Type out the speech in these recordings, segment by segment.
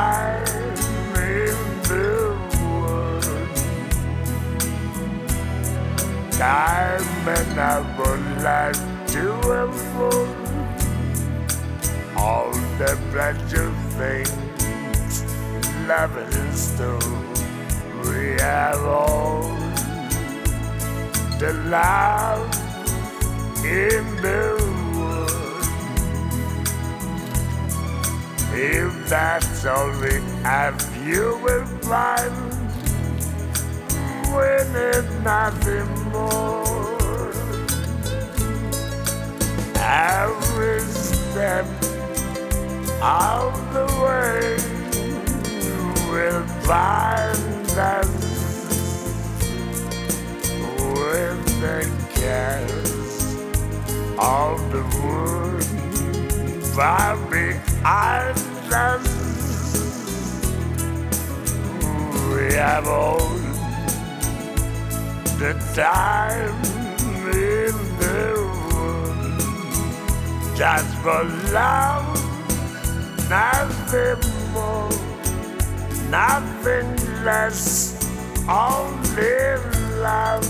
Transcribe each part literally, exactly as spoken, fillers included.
time in the world. Time enough for life to unfold. All the pleasure things love is stole. We have all the love in the world. If that's all we have, you will find we need nothing more. Every step of the way will find us with the cares of the wood far behind us. We have all the time in the world just for love, nothing more, nothing less, only love.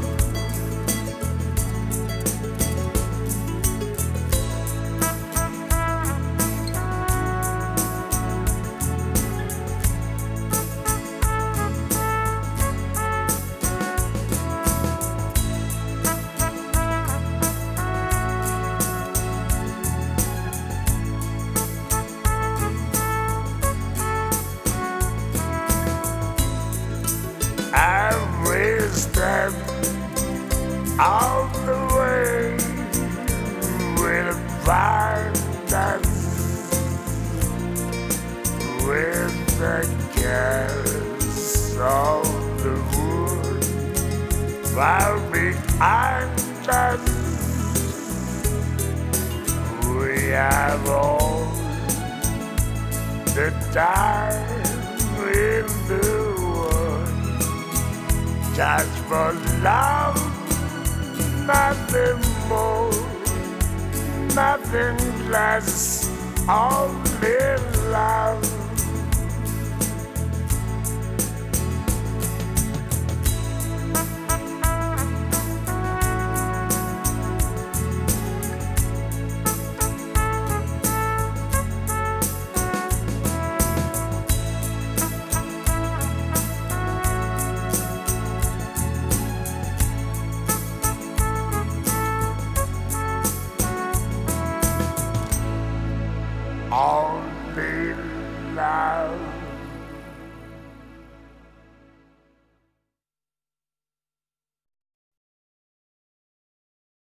Every step of the way will find us with the cares of the wood far behind us. We have all the time in the just for love, nothing more, nothing less, only love. Only love.